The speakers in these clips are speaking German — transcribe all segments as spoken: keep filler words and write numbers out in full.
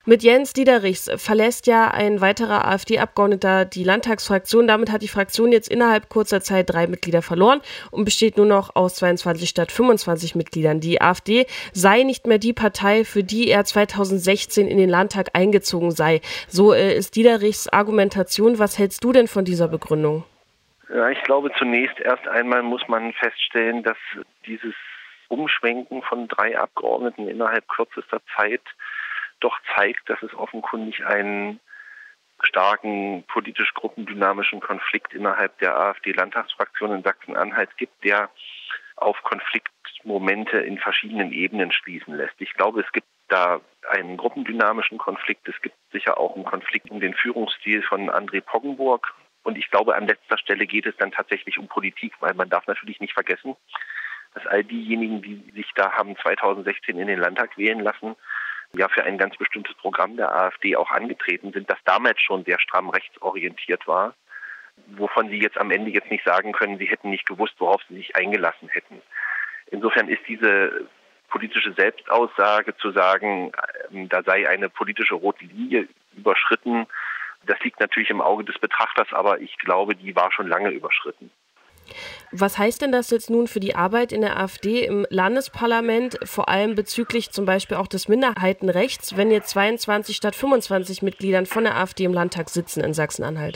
Mit Jens Diederichs verlässt ja ein weiterer AfD-Abgeordneter die Landtagsfraktion. Damit hat die Fraktion jetzt innerhalb kurzer Zeit drei Mitglieder verloren und besteht nur noch aus zweiundzwanzig statt fünfundzwanzig Mitgliedern. Die AfD sei nicht mehr die Partei, für die er zweitausendsechzehn in den Landtag eingezogen sei. So äh, ist Diederichs Argumentation. Was hältst du denn von dieser Begründung? Ja, ich glaube, zunächst erst einmal muss man feststellen, dass dieses Umschwenken von drei Abgeordneten innerhalb kürzester Zeit doch zeigt, dass es offenkundig einen starken politisch gruppendynamischen Konflikt innerhalb der AfD-Landtagsfraktion in Sachsen-Anhalt gibt, der auf Konfliktmomente in verschiedenen Ebenen schließen lässt. Ich glaube, es gibt da einen gruppendynamischen Konflikt. Es gibt sicher auch einen Konflikt um den Führungsstil von André Poggenburg. Und ich glaube, an letzter Stelle geht es dann tatsächlich um Politik, weil man darf natürlich nicht vergessen, dass all diejenigen, die sich da haben zweitausendsechzehn in den Landtag wählen lassen, ja für ein ganz bestimmtes Programm der AfD auch angetreten sind, das damals schon sehr stramm rechtsorientiert war, wovon sie jetzt am Ende jetzt nicht sagen können, sie hätten nicht gewusst, worauf sie sich eingelassen hätten. Insofern ist diese politische Selbstaussage zu sagen, da sei eine politische rote Linie überschritten, das liegt natürlich im Auge des Betrachters, aber ich glaube, die war schon lange überschritten. Was heißt denn das jetzt nun für die Arbeit in der AfD im Landesparlament, vor allem bezüglich zum Beispiel auch des Minderheitenrechts, wenn jetzt zweiundzwanzig statt fünfundzwanzig Mitgliedern von der AfD im Landtag sitzen in Sachsen-Anhalt?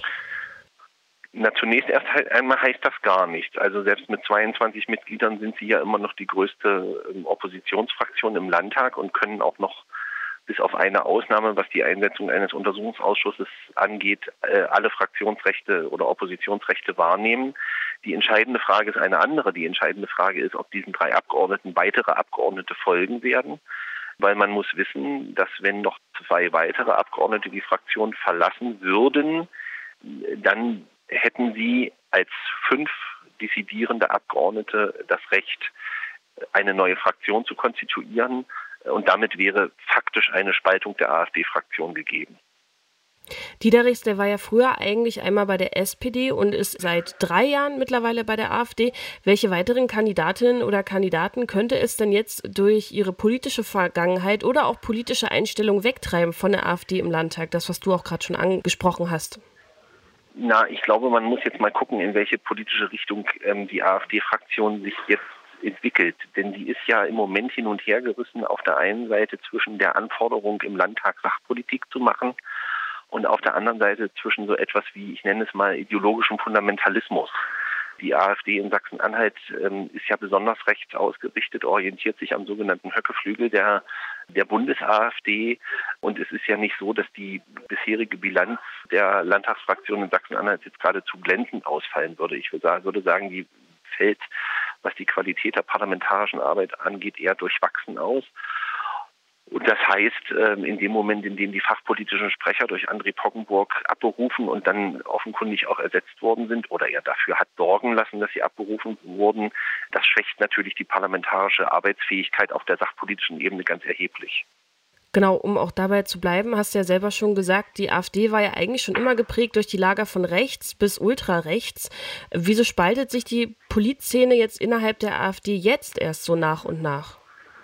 Na, zunächst erst einmal heißt das gar nichts. Also selbst mit zweiundzwanzig Mitgliedern sind sie ja immer noch die größte Oppositionsfraktion im Landtag und können auch noch bis auf eine Ausnahme, was die Einsetzung eines Untersuchungsausschusses angeht, alle Fraktionsrechte oder Oppositionsrechte wahrnehmen. Die entscheidende Frage ist eine andere. Die entscheidende Frage ist, ob diesen drei Abgeordneten weitere Abgeordnete folgen werden. Weil man muss wissen, dass wenn noch zwei weitere Abgeordnete die Fraktion verlassen würden, dann hätten sie als fünf dissidierende Abgeordnete das Recht, eine neue Fraktion zu konstituieren. Und damit wäre faktisch eine Spaltung der AfD-Fraktion gegeben. Diederichs, der war ja früher eigentlich einmal bei der S P D und ist seit drei Jahren mittlerweile bei der AfD. Welche weiteren Kandidatinnen oder Kandidaten könnte es denn jetzt durch ihre politische Vergangenheit oder auch politische Einstellung wegtreiben von der AfD im Landtag? Das, was du auch gerade schon angesprochen hast. Na, ich glaube, man muss jetzt mal gucken, in welche politische Richtung ähm, die AfD-Fraktion sich jetzt entwickelt. Denn die ist ja im Moment hin und her gerissen, auf der einen Seite zwischen der Anforderung, im Landtag Sachpolitik zu machen und auf der anderen Seite zwischen so etwas wie, ich nenne es mal, ideologischem Fundamentalismus. Die AfD in Sachsen-Anhalt ähm, ist ja besonders rechts ausgerichtet, orientiert sich am sogenannten Höckeflügel der, der Bundes-AfD. Und es ist ja nicht so, dass die bisherige Bilanz der Landtagsfraktion in Sachsen-Anhalt jetzt geradezu glänzend ausfallen würde. Ich würde sagen, würde sagen, die fällt, was die Qualität der parlamentarischen Arbeit angeht, eher durchwachsen aus. Und das heißt, in dem Moment, in dem die fachpolitischen Sprecher durch André Poggenburg abberufen und dann offenkundig auch ersetzt worden sind oder er dafür hat sorgen lassen, dass sie abberufen wurden, das schwächt natürlich die parlamentarische Arbeitsfähigkeit auf der sachpolitischen Ebene ganz erheblich. Genau, um auch dabei zu bleiben, hast du ja selber schon gesagt, die AfD war ja eigentlich schon immer geprägt durch die Lager von rechts bis ultrarechts. Wieso spaltet sich die Politszene jetzt innerhalb der AfD jetzt erst so nach und nach?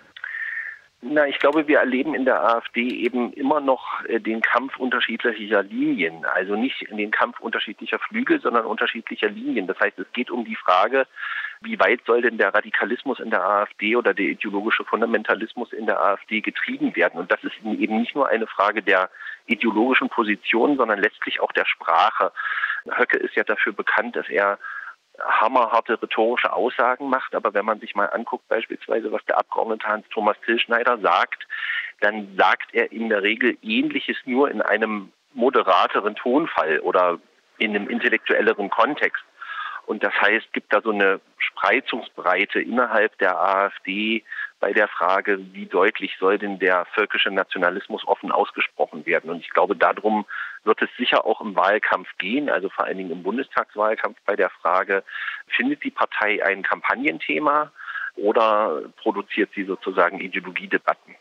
Na, ich glaube, wir erleben in der AfD eben immer noch äh, den Kampf unterschiedlicher Linien. Also nicht den Kampf unterschiedlicher Flügel, sondern unterschiedlicher Linien. Das heißt, es geht um die Frage, wie weit soll denn der Radikalismus in der AfD oder der ideologische Fundamentalismus in der AfD getrieben werden? Und das ist eben nicht nur eine Frage der ideologischen Position, sondern letztlich auch der Sprache. Höcke ist ja dafür bekannt, dass er hammerharte rhetorische Aussagen macht, aber wenn man sich mal anguckt, beispielsweise, was der Abgeordnete Hans-Thomas Tillschneider sagt, dann sagt er in der Regel Ähnliches nur in einem moderateren Tonfall oder in einem intellektuelleren Kontext. Und das heißt, gibt da so eine Spreizungsbreite innerhalb der AfD bei der Frage, wie deutlich soll denn der völkische Nationalismus offen ausgesprochen werden. Und ich glaube, darum wird es sicher auch im Wahlkampf gehen, also vor allen Dingen im Bundestagswahlkampf bei der Frage, findet die Partei ein Kampagnenthema oder produziert sie sozusagen Ideologiedebatten?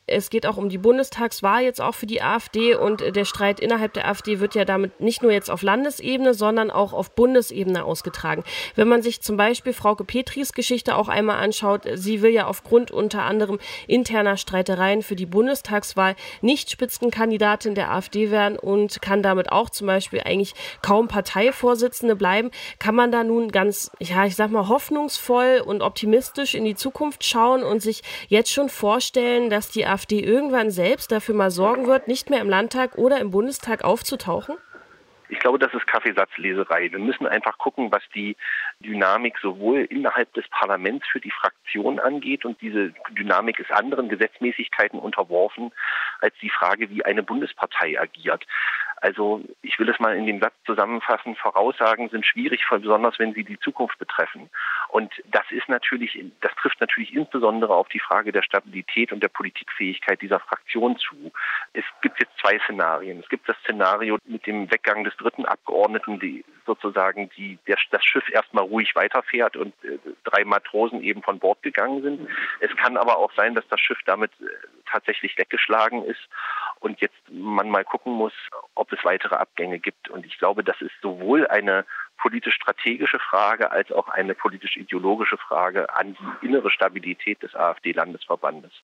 Es geht auch um die Bundestagswahl jetzt auch für die AfD und der Streit innerhalb der AfD wird ja damit nicht nur jetzt auf Landesebene, sondern auch auf Bundesebene ausgetragen. Wenn man sich zum Beispiel Frauke Petris Geschichte auch einmal anschaut, sie will ja aufgrund unter anderem interner Streitereien für die Bundestagswahl nicht Spitzenkandidatin der AfD werden und kann damit auch zum Beispiel eigentlich kaum Parteivorsitzende bleiben. Kann man da nun ganz, ja, ich sag mal, hoffnungsvoll und optimistisch in die Zukunft schauen und sich jetzt schon vorstellen, dass die AfD irgendwann selbst dafür mal sorgen wird, nicht mehr im Landtag oder im Bundestag aufzutauchen? Ich glaube, das ist Kaffeesatzleserei. Wir müssen einfach gucken, was die Dynamik sowohl innerhalb des Parlaments für die Fraktion angeht, und diese Dynamik ist anderen Gesetzmäßigkeiten unterworfen, als die Frage, wie eine Bundespartei agiert. Also ich will es mal in dem Satz zusammenfassen: Voraussagen sind schwierig, besonders wenn sie die Zukunft betreffen. Und das ist natürlich, das trifft natürlich insbesondere auf die Frage der Stabilität und der Politikfähigkeit dieser Fraktion zu. Es gibt jetzt zwei Szenarien. Es gibt das Szenario mit dem Weggang des dritten Abgeordneten, die sozusagen die, der, das Schiff erstmal ruhig weiterfährt und äh, drei Matrosen eben von Bord gegangen sind. Es kann aber auch sein, dass das Schiff damit äh, tatsächlich weggeschlagen ist und jetzt man mal gucken muss, ob es weitere Abgänge gibt. Und ich glaube, das ist sowohl eine politisch-strategische Frage als auch eine politisch-ideologische Frage an die innere Stabilität des AfD-Landesverbandes.